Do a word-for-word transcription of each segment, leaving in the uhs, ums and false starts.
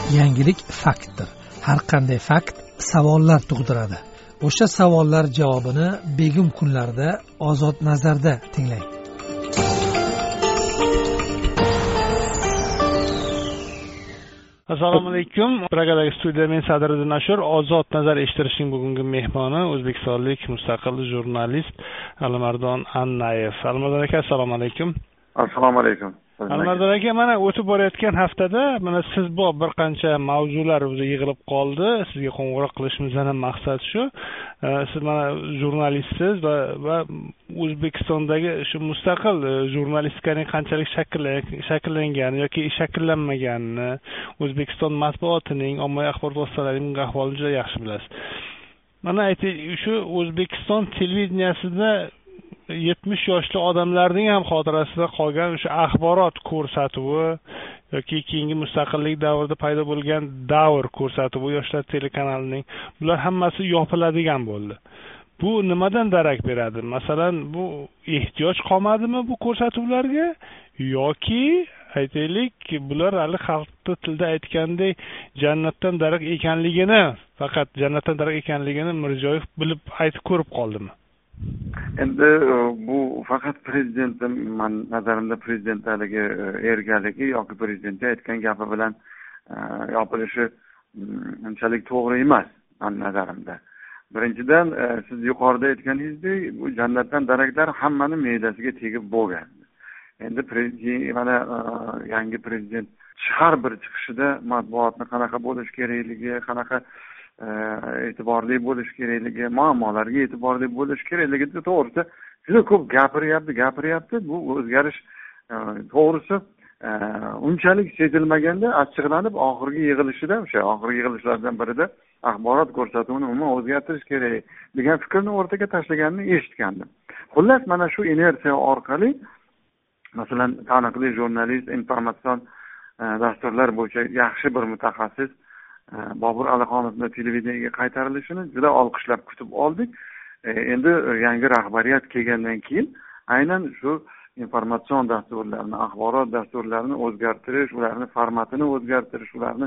Yangilik faktdir. Har qanday fakt savollar tug'diradi. O'sha savollar javobini begim kunlarda Ozod nazarda tinglang. Assalomu alaykum. Pragadagi studiya men Sadriddin Ashur. Ozod nazar eshittirishning bugungi mehmoni o'zbekistonlik mustaqil jurnalist Alimardon Annayev. Alimardon aka, assalomu alaykum. Assalomu alaykum. Alimardon aka, mana o'tib borayotgan haftada mana siz bor bir qancha mavzular o'zi yig'ilib qoldi. Sizga qo'ng'iroq qilishimizdan ham maqsad shu. Siz mana jurnalistsiz va va O'zbekistondagi shu mustaqil jurnalistikaning qanchalik shakllangani yoki shakllanmaganini, O'zbekiston matbuotining, ommaviy axborot vositalarining ahvolini juda yaxshi bilasiz. Mana aytaylik, shu O'zbekiston televideniyasida yetmish yoshli odamlarning ham xotirasida qolgan o'sha axborot ko'rsatuvi yoki keyingi mustaqillik davrida paydo bo'lgan davr ko'rsatuvi yoshlar telekanalining bular hammasi yopiladigan bo'ldi. Bu nimadan darak beradi? Masalan, bu ehtiyoj qolmadimi bu ko'rsatuvlarga yoki aytaylik, bular hali xalqning tilida aytgandek jannatdan darak ekanligini, faqat jannatdan darak ekanligini Mirziyoyev bilib aytib ko'rib qoldimi? Endi bu faqat prezidentning men nazarimda prezidentlarga ergaligi yoki prezident aytgan gapi bilan yopilishi unchalik to'g'ri emas men nazarimda. Birinchidan, siz yuqorida aytganingizdek, bu jannatdan daraklar hammaning me'dasiga tegib bo'lgan. Endi prezident mana yangi prezident har bir chiqishida matbuotni qanaqa bo'lish kerakligi, qanaqa e'tiborli bo'lish kerakligi, muammolarga e'tiborli bo'lish kerakligi to'g'risida juda ko'p gapiryapti, gapiryapti. Bu o'zgarish to'g'risi unchalik sezilmaganda achchiqlanib oxirgi yig'ilishida, o'sha oxirgi yig'ilishlardan birida axborot ko'rsatuvini umuman o'zgartirish kerak degan fikrni o'rtaga tashlaganini eshitgandim. Xullas, mana shu inersiya orqali masalan, taniqli jurnalist, informatsion dasturlar bo'yicha yaxshi bir mutaxassis Bobur Alixonovning televideniyega qaytarilishini juda olqishlab kutib oldik. Endi yangi rahbariyat kelgandan keyin aynan shu informatsion dasturlarni, axborot dasturlarini o'zgartirish, ularni formatini o'zgartirish, ularni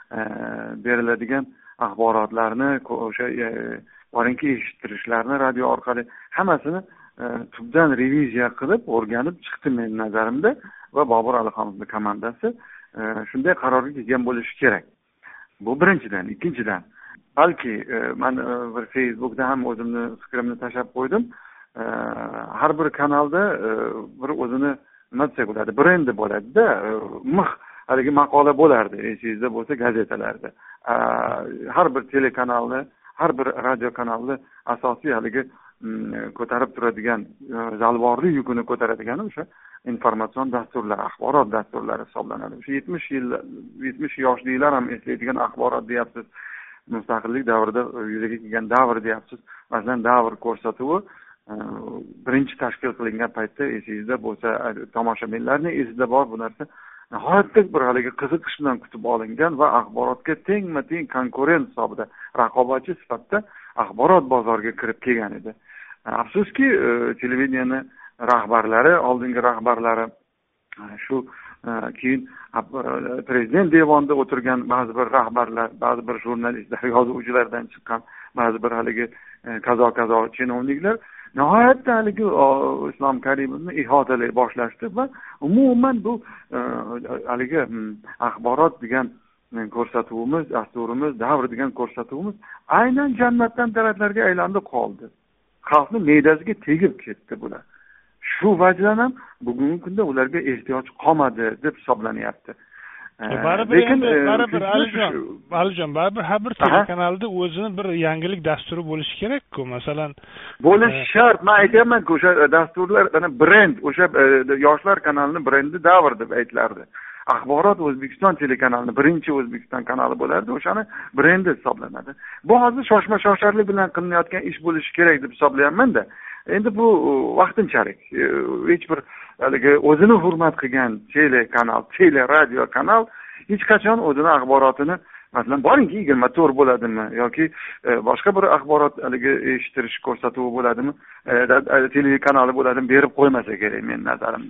beriladigan axborotlarni o'sha borinki eshittirishlarni radio orqali hammasini tubdan reviziya qilib, o'rganib chiqdi men nazarimda va Bobur Alixonovning komandasi shunday qarorga kelgan bo'lishi kerak. Bu birinchidan. Ikkinchidan, balki men bir Facebookda ham o'zimni fikrimni tashlab qo'ydim. Har bir kanalda bir o'zini nima desak bo'ladi, brendi bo'ladi-da, mix haligi maqola bo'lardi, esingizda bo'lsa gazetalarda. Har bir telekanalni, har bir radio kanalni asosiy haligi ko'tarib turadigan, zalvorli yukini ko'taradigan o'sha informatsion dasturlar, axborot dasturlari hisoblanadi. O'sha yetmish yil, yetmish yoshliklar ham eslaydigan axborot deyapsiz. Mustaqillik davrida yuzaga kelgan davr deyapsiz. Masalan, davr ko'rsatuvi birinchi tashkil qilingan paytda esingizda bo'lsa, tomoshabinlarning esida bor bu narsa nihoyatda bir haligi qiziqish bilan kutib olingan va axborotga tengma-teng konkurent hisobida, raqobatchi sifatida axborot bozoriga kirib kelgan edi. Afsuski, televideniyani rahbarlari, oldingi rahbarlari shu keyin prezident devonida o'tirgan ba'zi bir rahbarlar, ba'zi bir jurnalistlar, yozuvchilardan chiqqan ba'zi bir haligi kazo-kazo chinovniklar nihoyatda haligi Islom Karimovni ihotalay boshlashdi va umuman bu haligi axborot degan ko'rsatuvimiz, dasturimiz, davr degan ko'rsatuvimiz aynan jannatdan daraklarga aylandi qoldi. Xalqni me'dasiga tegib ketdi bular. Shu vajdan ham bugungi kunda ularga ehtiyoj qolmadi deb hisoblanyapti. Lekin baribir Alijon, Alijon baribir har bir telekanalda o'zini bir yangilik dasturi bo'lishi kerak-ku, masalan. Bo'lishi shart. Men aytayapman-ku, o'sha dasturlar, mana brend, o'sha yoshlar kanalining brendi davr deb aytilardi. Axborot O'zbekiston telekanalining birinchi O'zbekiston kanali bo'lardi, o'shani brendi hisoblanadi. Bu hozir shoshma-shosharlik bilan qilinayotgan ish bo'lishi kerak deb hisoblayapman-da. Endi bu vaqtinchalik. Hech bir haligi o'zini hurmat qilgan telekanal, tele radio kanal hech qachon o'zini axborotini, masalan, boringki yigirma to'rt bo'ladimi yoki boshqa bir axborot haligi eshittirish ko'rsatuvi bo'ladimi, telekanali bo'ladimi berib qo'ymasa kerak men nazarimda.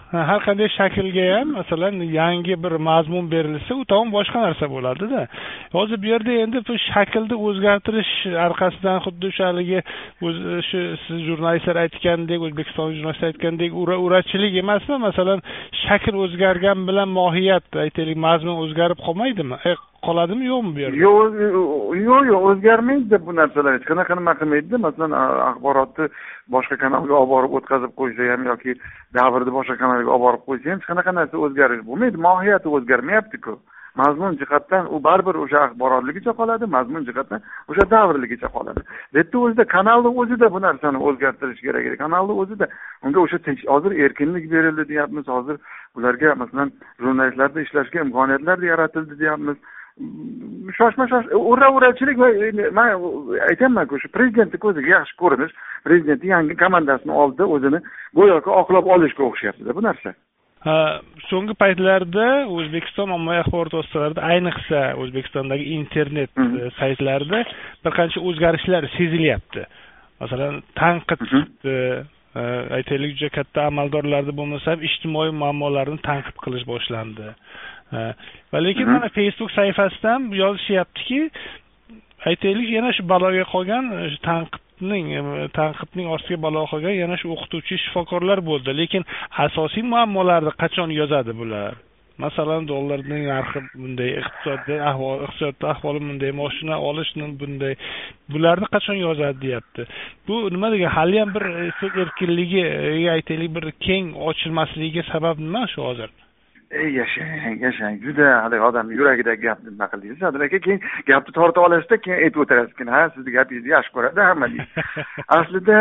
har qanday shaklga ham masalan yangi bir mazmun berilsa u tamom boshqa narsa bo'ladida. Hozir bu yerda endi bu shaklni o'zgartirish orqasidan xuddi o'sha haligi shu siz jurnalistlar aytgandek, O'zbekiston jurnalistlar aytgandek urachilik emasmi? Masalan, shakl o'zgargan bilan mohiyat, aytaylik, mazmun o'zgarib qolmaydimi? E, qoladimi yo'qmi bu yerda? Yo'q, yo'q, yo'q, o'zgarmaydi bu narsalar. Hech qanaqa nima qilmaydi. Masalan, axborotni boshqa kanalga olib borib o'tkazib qo'ysa ham yoki davrni boshqa kanalga olib borib qo'ysa ham hech qanaqa narsa o'zgarish bo'lmaydi. Mohiyati o'zgarmayapti-ku. Mazmun jihatdan u baribir o'sha axborotligicha qoladi, mazmun jihatdan o'sha davrligicha qoladi. Bitta o'zida kanalning o'zida bu narsani o'zgartirish kerak edi. Kanalning o'zida unga o'sha hozir erkinlik berildi deyapmiz, hozir ularga masalan jurnalistlarda ishlashga imkoniyatlar yaratildi deyapmiz. Shoshma shosh ura-urachilik va men aytaman-ku, shu prezidentning ko'ziga yaxshi ko'rinish, prezident yangi komandasini oldi, o'zini go'yoki oqlab olishga o'xshyapti bu narsa. Ha, so'nggi paytlarda O'zbekiston ommaviy axborot vositalarida, ayniqsa O'zbekistondagi internet saytlarida bir qancha o'zgarishlar sezilyapti. Masalan, tanqid chiqdi, aytaylik, juda katta amaldorlarda bo'lmasa ham ijtimoiy muammolarni tanqid qilish boshlandi. Va lekin mana Facebook sahifasidan yozishyaptiki, aytaylik, yana shu baloga qolgan tanqidning tanqidning ostiga balo qolgan yana shu o'qituvchi, shifokorlar bo'ldi. Lekin asosiy muammolarni qachon yozadi bular? Masalan, dollarning narxi bunday, iqtisodda ahvol, iqtisodda ahvoli bunday, mashina olishni bunday, bularni qachon yozadi deyapti. Bu nima degan, hali ham bir so'z erkinligi, aytaylik, bir keng ochilmasligiga sabab nima shu hozir? Ey yashang, yashang, juda hali odam yuragidagi gapni nima qildingiz? Aka, keyin gapni tortib olasizda, keyin aytib o'tirasiz. Ha, sizni gapingizni yaxshi ko'radi hamma deydi. Aslida,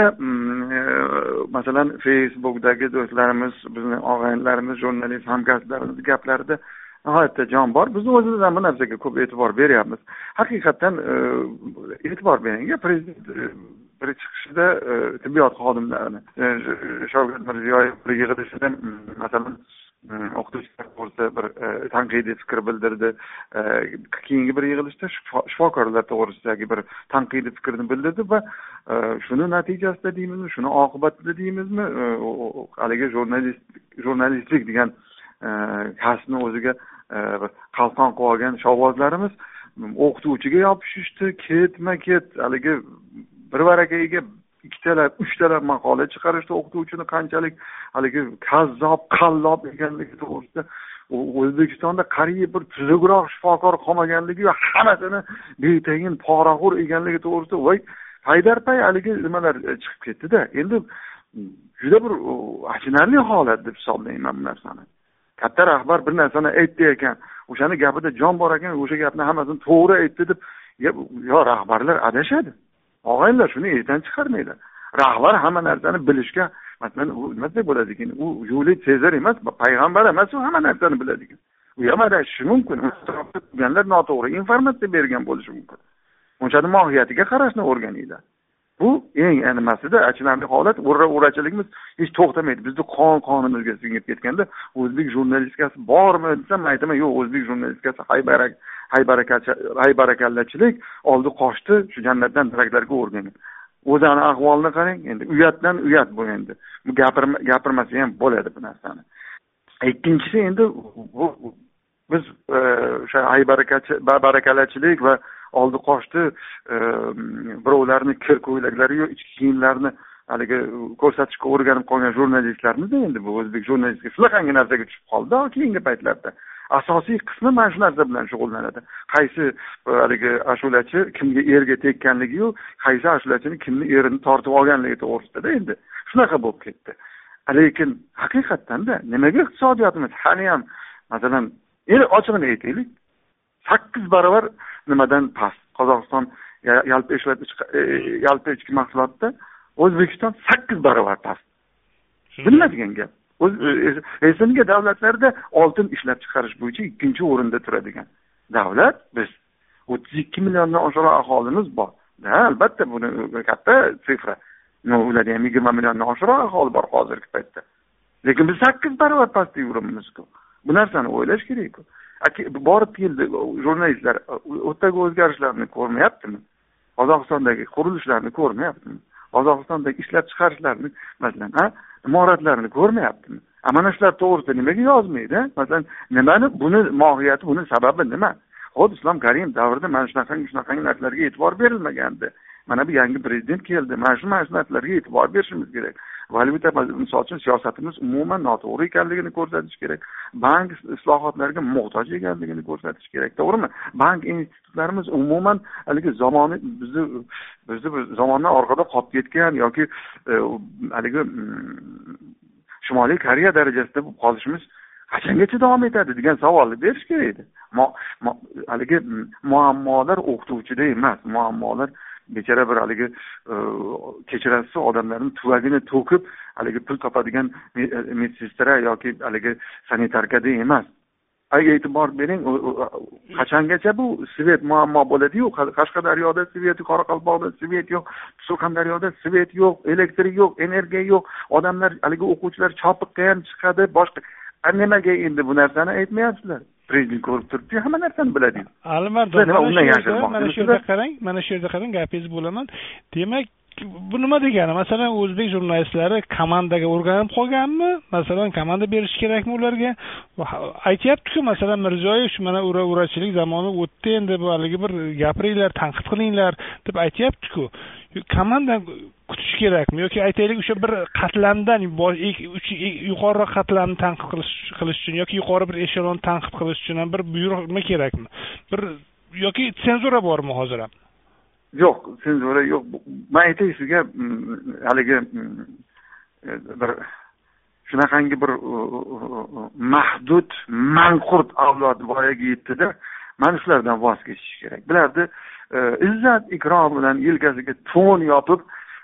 masalan, Facebookdagi do'stlarimiz, bizning og'aynilarimiz, jurnalist hamkasblarimiz gaplarida nihoyatda jon bor. Biz o'zimiz ham bu narsaga ko'p e'tibor beryapmiz. Haqiqatan e'tibor bering. Prezident bir chiqishida tibbiyot xodimlarini Shavkat Mirziyoyev bir yig'ilishida masalan o'qituvchilar to'g'risida bir tanqidiy fikr bildirdi. Keyingi bir yig'ilishda shifokorlar to'g'risidagi bir tanqidiy fikrni bildirdi va shuni natijasida deymizmi, shuni oqibatida deymizmi, haligi jurnalist jurnalistlik degan kasbni o'ziga qalqon qilib olgan shovvozlarimiz o'qituvchiga yopishishdi, ketma-ket haligi bir varakaga ikkitalab, uchtalab maqola chiqarishdi, o'qituvchini qanchalik haligi kazzob, qallob ekanligi to'g'risida, O'zbekistonda qariyb bir tuzukroq shifokor qolmaganligi va hammasini betayin poraxo'r ekanligi to'g'risida voy paydarpay haligi nimalar chiqib ketdi-da. Endi juda bir achinarli holat deb hisoblayman bu narsani. Katta rahbar bir narsani aytdi ekan, o'shani gapida jon bor ekan, o'sha gapni hammasini to'g'ri aytdi deb, yo rahbarlar adashadi. Og'aylar shuni esdan chiqarmaydi. Rahbar hamma narsani bilishga, masalan, u nima deb bo'ladi ekan, u Yuliy Sezar emas, payg'ambar emas, u hamma narsani biladi ekan. U ham adashishi mumkin. Ular noto'g'ri informatsiya bergan bo'lishi mumkin. O'shani mohiyatiga qarashni o'rganinglar. Bu eng nimasida achinarli holat, o'ra-o'rachiligimiz hech to'xtamaydi. Bizni qon qonimizga singib ketganda, o'zbek jurnalistikasi bormi desam, aytaman, yo'q, o'zbek jurnalistikasi haybarak haybarakallachilik oldi qochdi, shu jannatdan daraklarga o'rgangan. O'zani ahvolini qarang, endi uyatdan uyat bu endi. Bu gapirma gapirmasa ham bo'ladi bu narsani. Ikkinchisi endi bu biz o'sha haybarakallachilik va oldi qochdi birovlarni kir ko'ylaklari yo ichki kiyimlarini haligi ko'rsatishga o'rganib qolgan jurnalistlarimiz endi bu o'zbek jurnalistika shunaqangi narsaga tushib qoldi keyingi paytlarda. Asosiy qismi mana shu narsa bilan shug'ullanadi. Qaysi haligi ashulachi kimga erga tekkanligi yo'q, qaysi ashulachini kimni erini tortib olganligi to'g'risida endi shunaqa bo'lib ketdi. Lekin haqiqatdan-da nimaga iqtisodiyotimiz hali ham masalan, endi ochig'ini aytaylik, sakkiz barobar nimadan past. Qozog'iston yalpi ishlab yalpi ichki mahsulotda O'zbekiston sakkiz barobar past. Bilmaydigan gap. O'z esimga davlatlarda oltin ishlab chiqarish bo'yicha ikkinchi o'rinda turadigan davlat biz. o'ttiz ikki milliondan oshiq aholimiz bor. Da, albatta buni katta sifra. No, ularda ham yigirma milliondan oshiq aholi bor hozirgi paytda. Lekin biz sakkiz barobar pastda yuribmiz-ku. Bu narsani o'ylash kerak-ku. Borib keldi jurnalistlar o'tdagi o'zgarishlarni ko'rmayaptimi? Qozog'istondagi qurilishlarni ko'rmayaptimi? Qozog'istondagi ishlab chiqarishlarni masalan, ha, imoratlarini ko'rmayaptimi? Mana shular to'g'risida nimaga yozmaydi? Masalan, nimani buni mohiyati, buni sababi nima? Hozir Islom Karimov davrida mana shunaqa shunaqangi narsalarga e'tibor berilmagandi. Mana bu yangi prezident keldi. Mana shu narsalarga e'tibor berishimiz kerak. Valyuta misol uchun siyosatimiz umuman noto'g'ri ekanligini ko'rsatish kerak. Bank islohotlarga muhtoj ekanligini ko'rsatish kerak, to'g'rimi? Bank institutlarimiz umuman haligi zamoni bizni bizni zamondan orqada qolib ketgan yoki haligi Shimoliy Koreya darajasida bo'lib qolishimiz qachongacha davom etadi degan savolni berish kerak edi. Haligi muammolar o'qituvchida emas, muammolar bechara bir haligi kechirasiz odamlarning tuvagini to'kib haligi pul topadigan medsinstra yoki haligi sanitarkada emas. Ay e'tibor bering, qachongacha bu svet muammo bo'ladi-yu, Qashqadaryoda svet, Qoraqalpoqda svet yo'q, Surxondaryoda svet yo'q, elektrik yo'q, energiya yo'q, odamlar haligi o'quvchilar chopiqqa ham chiqadi, boshqa nimaga endi bu narsani aytmayapsizlar? Prezident ko'rib turibdi, hamma narsani biladi. Alimardon, mana shu yerda qarang, mana shu yerda qarang, gapingizni bo'laman. Demak, bu nima degani? Masalan, o'zbek jurnalistlari komandaga o'rganib qolganmi? Masalan, komanda berish kerakmi ularga? Aytayapti-ku, masalan, Mirziyoyev shu mana ura-urachilik zamoni o'tdi, endi bu haligi bir gapiringlar, tanqid qilinglar deb aytayapti-ku. Komanda kutish kerakmi yoki aytaylik o'sha bir qatlamdan yuqoriroq qatlamni tanqid qilish qilish uchun yoki yuqori bir eshelon tanqid qilish uchun ham bir buyruq nima kerakmi? Bir yoki senzura bormi hozir ham? Yo'q, senzura yo'q. Men aytay sizga haligi bir shunaqangi bir mahdud, manqurt avlod voyaga yetdi-da, mana shulardan voz kechish kerak. Bularni izzat ikrom bilan yelkasiga to'n yopib,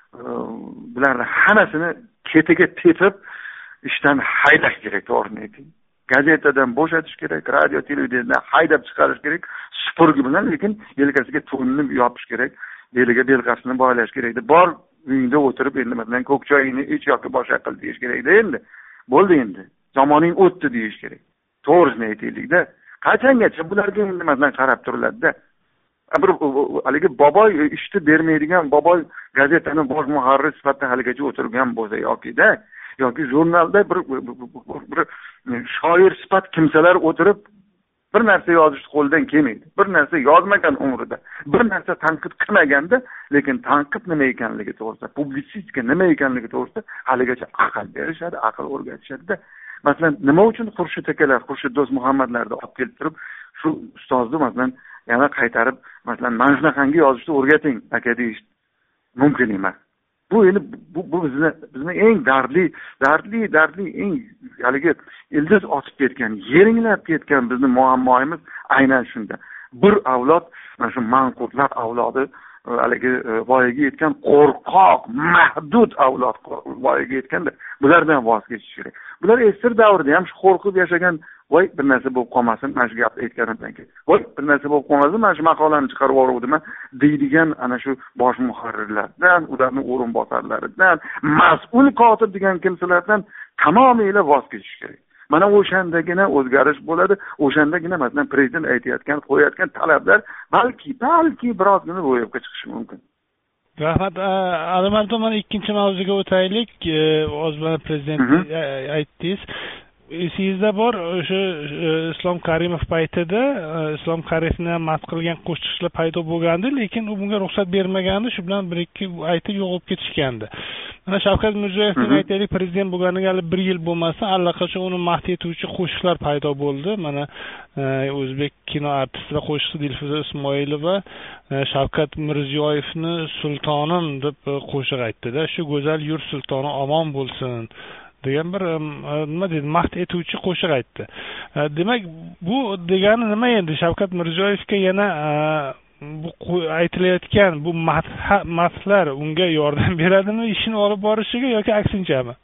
bularni hammasini ketiga tepib ishdan haydash kerak, to'g'rini ayting. Gazetadan bo'shatish kerak, radio, televideniydan haydab chiqarish kerak, supurgi bilan, lekin yelkasiga to'nni yopish kerak, beliga belqasini boylash kerak. Bor uyingda o'tirib endi masalan ko'k choyingni ich yoki boshqa qil deyish kerak-da endi. Bo'ldi endi. Zamoning o'tdi deyish kerak. To'g'risini aytaylik-da. Qachongacha bularga endi masalan qarab turiladi-da. Bir haligi boboy ishni bermaydigan boboy gazetani bosh muharrir sifatida haligacha o'tirgan bo'lsa yoki-da, yoki jurnalda bir bir shoir sifat kimsalar o'tirib bir narsa yozishni qo'ldan kelmaydi. Bir narsa yozmagan umrida, bir narsa tanqid qilmaganda, lekin tanqid nima ekanligi to'g'risida, publisistika nima ekanligi to'g'risida haligacha aql berishadi, aql o'rgatishadi-da. Masalan, nima uchun Xurshid akalar, Xurshid Do'stmuhammadlarni olib kelib turib, shu ustozni masalan yana qaytarib, masalan, mana shunaqangi yozishni o'rgating, aka deyish mumkin emas. Bu endi bu, bu bizni bizni eng dardli, dardli, dardli eng haligi ildiz otib ketgan, yeringlab ketgan bizni muammoimiz aynan shunda. Bir avlod, mana shu manqurtlar avlodi haligi voyaga yetgan qo'rqoq, mahdud avlod voyaga yetganda bulardan voz kechish kerak. Bular esir davrida ham shu qo'rqib yashagan, voy bir narsa bo'lib qolmasin, mana shu gapni aytganimdan keyin. Voy bir narsa bo'lib qolmasin, mana shu maqolani chiqarib yuboruvdim deydigan ana shu bosh muharrirlardan, ularning o'rinbosarlaridan, mas'ul kotib degan kimsalardan tamomila voz kechish kerak. Mana o'shandagina o'zgarish bo'ladi, o'shandagina masalan prezident aytayotgan, qo'yayotgan talablar balki, balki birozgina ro'yobga chiqishi mumkin. Rahmat, Alimardon, mana ikkinchi mavzuga o'taylik. O'zbek prezident aytdingiz. Esingizda bor, o'sha Islom Karimov paytida Islom Karimovni madh qilgan qo'shiqchilar paydo bo'lgandi, lekin u bunga ruxsat bermagandi, shu bilan bir ikki aytib yo'qolib ketishgandi. Mana Shavkat Mirziyoyevning aytaylik prezident bo'lganiga hali bir yil bo'lmasa, allaqachon uni madh etuvchi qo'shiqlar paydo bo'ldi. Mana o'zbek kino artisti va qo'shiqchi Dilfuza Ismoilova Shavkat Mirziyoyevni sultonim deb qo'shiq aytdi-da, shu go'zal yurt sultoni omon bo'lsin degan bir nima deydi, madh etuvchi qo'shiq aytdi. Demak, bu degani nima endi? Shavkat Mirziyoyevga yana bu aytilayotgan bu madhlar unga yordam beradimi ishini olib borishiga yoki aksinchami?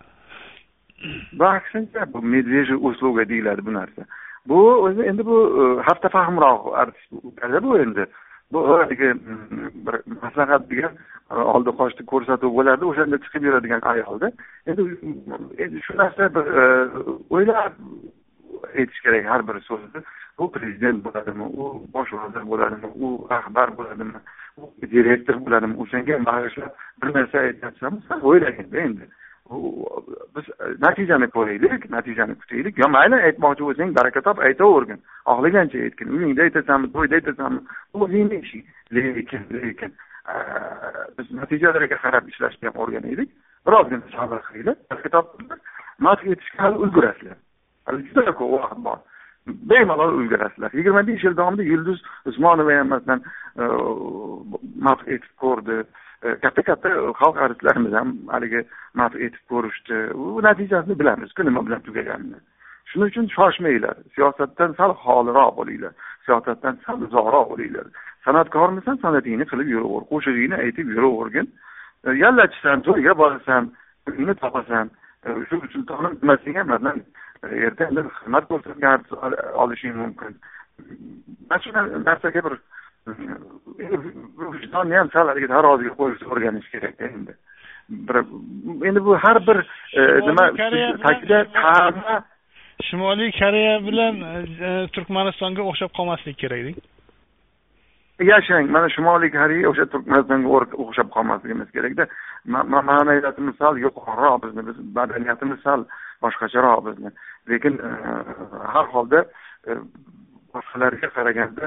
Bu aksincha, bu medveji usluga deyiladi bu narsa. Bu o'zi endi bu hafta fahmroq artist bu endi. Bu haligi bir maslahat degan oldi qochdi ko'rsatuv bo'lardi, o'shanda chiqib yuradigan ayolda. Endi endi shu narsa bir o'ylab aytish kerak har bir so'zni. U prezident bo'ladimi, u bosh vazir bo'ladimi, u rahbar bo'ladimi, u direktor bo'ladimi, o'shanga bag'ishlab bir narsa aytsangiz, o'ylaganda endi biz natijani ko'raylik, natijani kutaylik. Yo mayli aytmoqchi bo'lsang baraka top aytavergin. Xohlagancha aytgin. Uyingda aytasanmi, to'yda aytasanmi, bu o'zingning ishing. Lekin, lekin biz natijalarga qarab ishlashga ham o'rganaylik. Birozgina sabr qilaylik. Baraka top madh etishga ulgurasizlar. Hali juda ko'p vaqt bor. Bemalol ulgurasizlar. yigirma besh yil davomida Yulduz Usmonova ham masalan madh etib ko'rdi. Katta katta xalq artistlarimiz ham haligi madh etib ko'rishdi. U natijasini bilamiz, nima bilan tugaganini. Shuning uchun shoshmanglar. Siyosatdan sal xoliroq bo'linglar. Siyosatdan sal uzoqroq bo'linglar. San'atkormisan, san'atingni qilib yuraver, qo'shig'ingni aytib yuravergin. Yallachisan, to'yga borasan, pulingni topasan. Shu uchun to'g'ri nimasing ham masalan erta indin xizmat ko'rsatgan olishing mumkin. Mana shu narsaga bir vijdonni ham sal haligi taroziga qo'yishni o'rganish kerak endi. Bir endi bu har bir nima ta'kida ta'ma Shimoliy Koreya bilan Turkmanistonga o'xshab qolmaslik kerak-ku. Yashang, mana Shimoliy Koreya o'sha Turkmanistonga o'xshab qolmasligimiz kerak-da. Ma'naviyatimiz sal yuqoriroq bizni, biz madaniyatimiz sal boshqacharoq bizni. Lekin har holda boshqalarga qaraganda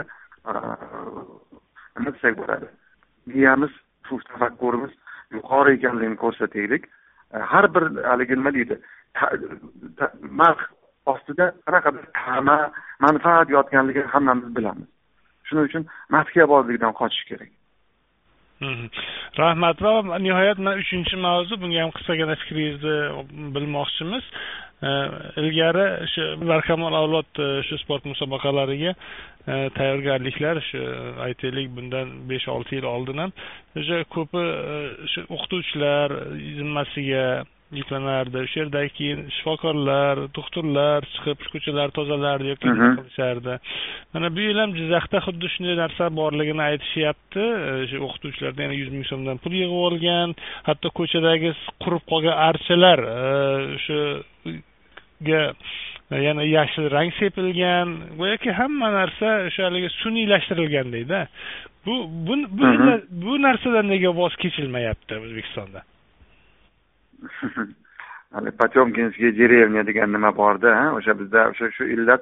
nima desak bo'ladi? Miyamiz, tafakkurimiz yuqori ekanligini ko'rsataylik. Har bir haligi nima deydi? Mark ostida qanaqadir ta'ma, manfaat yotganligini hammamiz bilamiz. Shuning uchun madhiyabozlikdan qochish kerak. Rahmat. Va nihoyat mana uchinchi mavzu, bunga ham qisqagina fikringizni bilmoqchimiz. Ilgari shu Barkamol avlod shu sport musobaqalariga tayyorgarliklar shu aytaylik bundan besh olti yil oldin ham o'sha ko'pi shu o'qituvchilar zimmasiga yuklanardi. O'sha yerdan keyin shifokorlar, doktorlar chiqib ko'chalar tozalardi yoki qilishardi. Mana bu yil ham Jizzaxda xuddi shunday narsa borligini aytishyapti. Shu o'qituvchilardan yana yuz ming so'mdan pul yig'ib olgan, hatto ko'chadagi qurib qolgan archalar shu ga yana yashil rang sepilgan, go'yoki hamma narsa o'sha haligi suniylashtirilgan deydi. Bu bu bu, bu narsadan nega voz kechilmayapti O'zbekistonda? Hali Potemkinskiy derevnya degan nima bor-da, o'sha bizda o'sha shu illat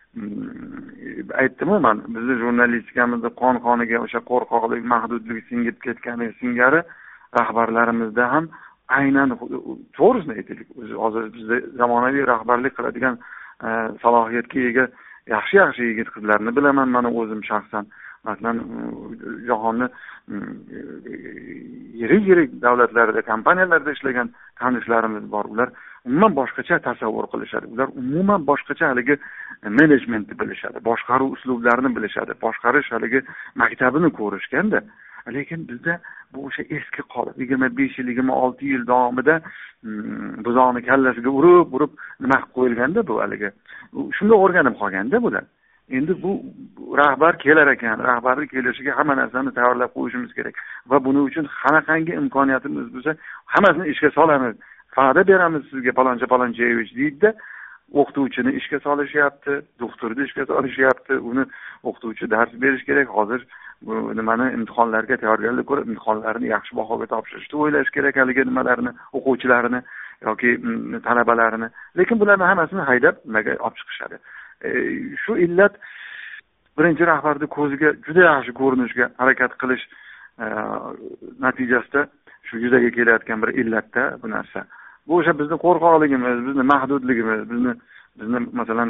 aytdim-ku men, bizning jurnalistikamizda qon qoniga o'sha qo'rqoqlik, mahdudlik singib ketgani singari rahbarlarimizda ham aynan to'g'risini aytaylik. Hozir bizda zamonaviy rahbarlik qiladigan salohiyatga ega yaxshi-yaxshi yigit-qizlarni bilaman men o'zim shaxsan. Masalan, jahonni yirik-yirik davlatlarda, kompaniyalarda ishlagan tanishlarimiz bor. Ular umuman boshqacha tasavvur qilishadi. Ular umuman boshqacha haligi menejmentni bilishadi, boshqaruv uslublarini bilishadi, boshqarish haligi maktabini ko'rishganda. Lekin bizda bu o'sha eski qolib yigirma besh yil, yigirma olti yil davomida buzoqni kallasiga urib, urib nima qilib qo'yilganda bu haligi. Shunda o'rganib qolganda bular. Endi bu rahbar kelar ekan, rahbarlik kelishiga hamma narsani tayyorlab qo'yishimiz kerak va buning uchun qanaqangi imkoniyatimiz bo'lsa, hammasini ishga solamiz. Va'da beramiz sizga paloncha palonchayevich deydi-da, o'qituvchini ishga solishyapti, doktorni ishga solishyapti, uni o'qituvchi dars berish kerak. Hozir bu nimani imtihonlarga tayyorgarlik ko'rib, imtihonlarni yaxshi bahoga topshirishni o'ylash kerak haligi nimalarni, o'quvchilarini yoki talabalarini. Lekin bularning hammasini haydab nimaga olib chiqishadi. Shu illat birinchi rahbarning ko'ziga juda yaxshi ko'rinishga harakat qilish natijasida shu yuzaga kelayotgan bir illatda bu narsa. Bu o'sha bizning qo'rqoqligimiz, bizning mahdudligimiz, bizni bizni masalan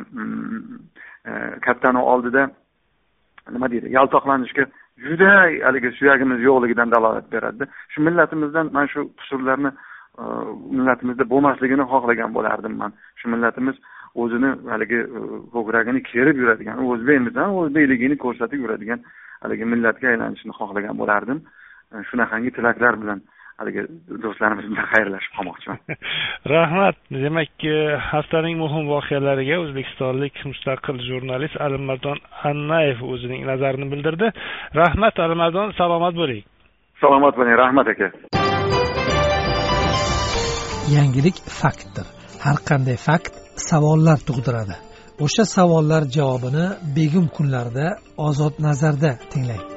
kattani oldida nima deydi, yaltoqlanishga juda haligi suyagimiz yo'qligidan dalolat beradi. Shu millatimizdan mana shu qusurlarni millatimizda bo'lmasligini xohlagan bo'lardim men. Shu millatimiz o'zini haligi ko'kragini kerib yuradigan, o'zbekmisan, o'zbekligini ko'rsatib yuradigan haligi millatga aylanishini xohlagan bo'lardim. Shunaqangi tilaklar bilan haligi do'stlarimiz bilan xayrlashib qolmoqchiman. Rahmat. Demak, haftaning muhim voqealariga o'zbekistonlik mustaqil jurnalist Alimardon Annayev o'zining nazarini bildirdi. Rahmat Alimardon, salomat bo'ling. Salomat bo'ling, rahmat aka. Yangilik faktdir. Har qanday fakt savollar tug'diradi. O'sha savollar javobini begim kunlarda Ozod nazarda tinglang.